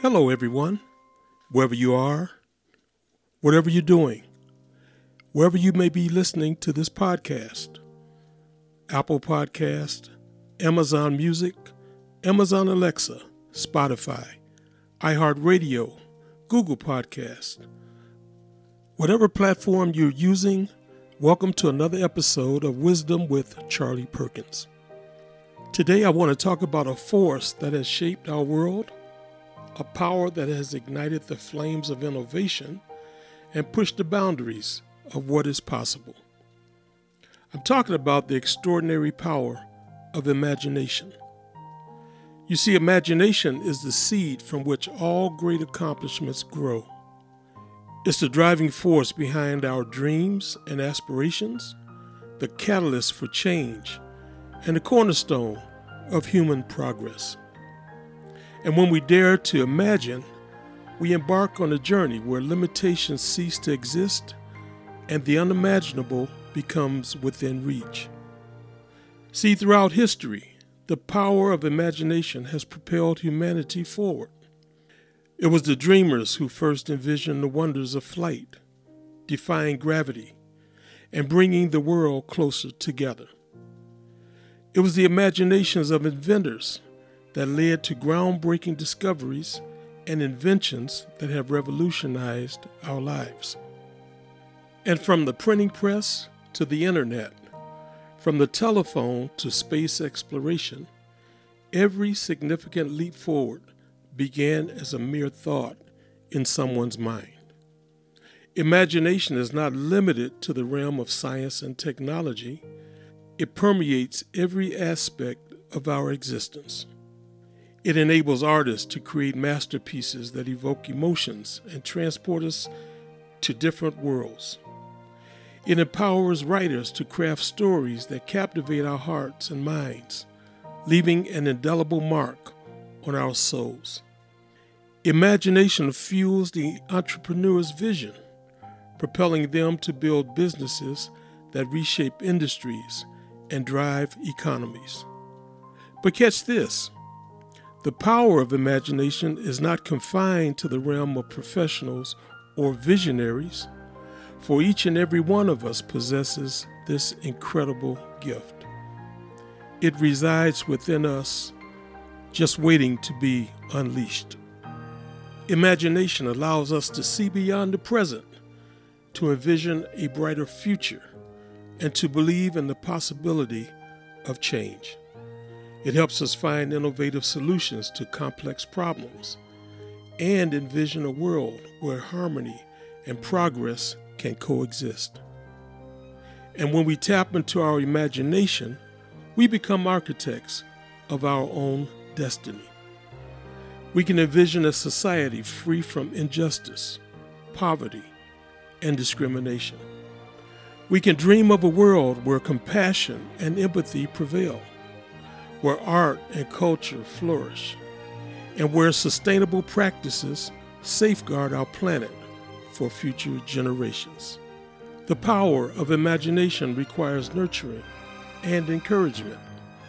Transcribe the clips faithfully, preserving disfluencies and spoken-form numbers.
Hello, everyone, wherever you are, whatever you're doing, wherever you may be listening to this podcast. Apple Podcast, Amazon Music, Amazon Alexa, Spotify, iHeartRadio, Google Podcast. Whatever platform you're using, welcome to another episode of Wisdom with Charlie Perkins. Today I want to talk about a force that has shaped our world, a power that has ignited the flames of innovation and pushed the boundaries of what is possible. I'm talking about the extraordinary power of imagination. You see, imagination is the seed from which all great accomplishments grow. It's the driving force behind our dreams and aspirations, the catalyst for change, and the cornerstone of human progress. And when we dare to imagine, we embark on a journey where limitations cease to exist and the unimaginable becomes within reach. See, throughout history, the power of imagination has propelled humanity forward. It was the dreamers who first envisioned the wonders of flight, defying gravity, and bringing the world closer together. It was the imaginations of inventors that led to groundbreaking discoveries and inventions that have revolutionized our lives. And from the printing press to the internet, from the telephone to space exploration, every significant leap forward began as a mere thought in someone's mind. Imagination is not limited to the realm of science and technology. It permeates every aspect of our existence. It enables artists to create masterpieces that evoke emotions and transport us to different worlds. It empowers writers to craft stories that captivate our hearts and minds, leaving an indelible mark on our souls. Imagination fuels the entrepreneur's vision, propelling them to build businesses that reshape industries and drive economies. But catch this. The power of imagination is not confined to the realm of professionals or visionaries, for each and every one of us possesses this incredible gift. It resides within us, just waiting to be unleashed. Imagination allows us to see beyond the present, to envision a brighter future, and to believe in the possibility of change. It helps us find innovative solutions to complex problems and envision a world where harmony and progress can coexist. And when we tap into our imagination, we become architects of our own destiny. We can envision a society free from injustice, poverty, and discrimination. We can dream of a world where compassion and empathy prevail, where art and culture flourish, and where sustainable practices safeguard our planet for future generations. The power of imagination requires nurturing and encouragement.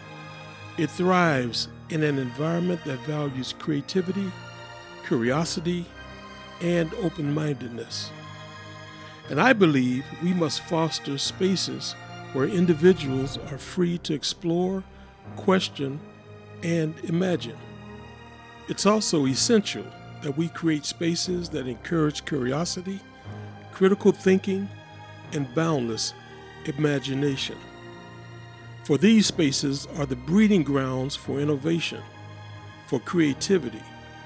It thrives in an environment that values creativity, curiosity, and open-mindedness. And I believe we must foster spaces where individuals are free to explore, question, and imagine. It's also essential that we create spaces that encourage curiosity, critical thinking, and boundless imagination. For these spaces are the breeding grounds for innovation, for creativity,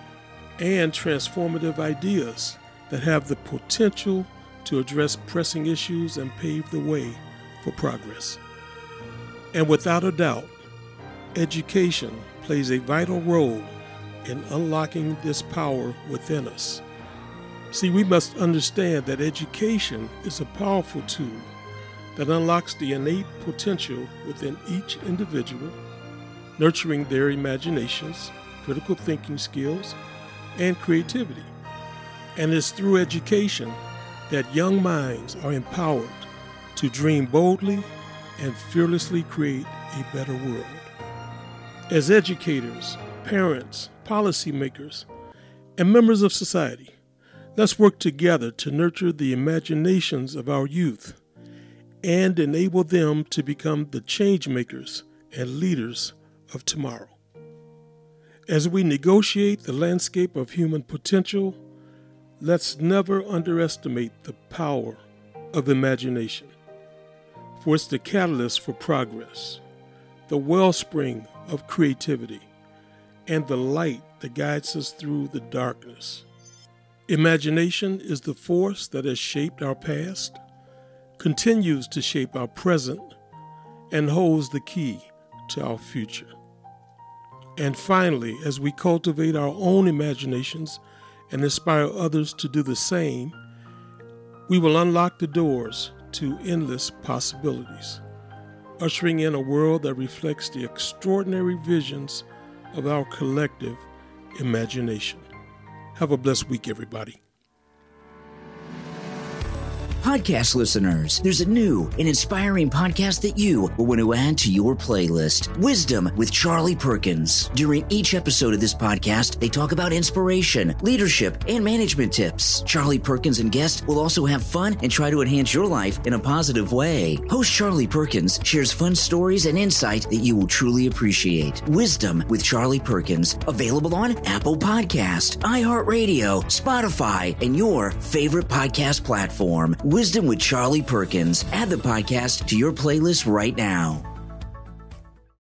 and transformative ideas that have the potential to address pressing issues and pave the way for progress. And without a doubt, education plays a vital role in unlocking this power within us. See, we must understand that education is a powerful tool that unlocks the innate potential within each individual, nurturing their imaginations, critical thinking skills, and creativity. And it's through education that young minds are empowered to dream boldly and fearlessly create a better world. As educators, parents, policymakers, and members of society, let's work together to nurture the imaginations of our youth and enable them to become the change makers and leaders of tomorrow. As we negotiate the landscape of human potential, let's never underestimate the power of imagination, for it's the catalyst for progress, the wellspring of creativity, and the light that guides us through the darkness. Imagination is the force that has shaped our past, continues to shape our present, and holds the key to our future. And finally, as we cultivate our own imaginations and inspire others to do the same, we will unlock the doors to endless possibilities, ushering in a world that reflects the extraordinary visions of our collective imagination. Have a blessed week, everybody. Podcast listeners, there's a new and inspiring podcast that you will want to add to your playlist. Wisdom with Charlie Perkins. During each episode of this podcast, they talk about inspiration, leadership, and management tips. Charlie Perkins and guests will also have fun and try to enhance your life in a positive way. Host Charlie Perkins shares fun stories and insight that you will truly appreciate. Wisdom with Charlie Perkins, available on Apple Podcast, iHeartRadio, Spotify, and your favorite podcast platform. Wisdom with Charlie Perkins. Add the podcast to your playlist right now.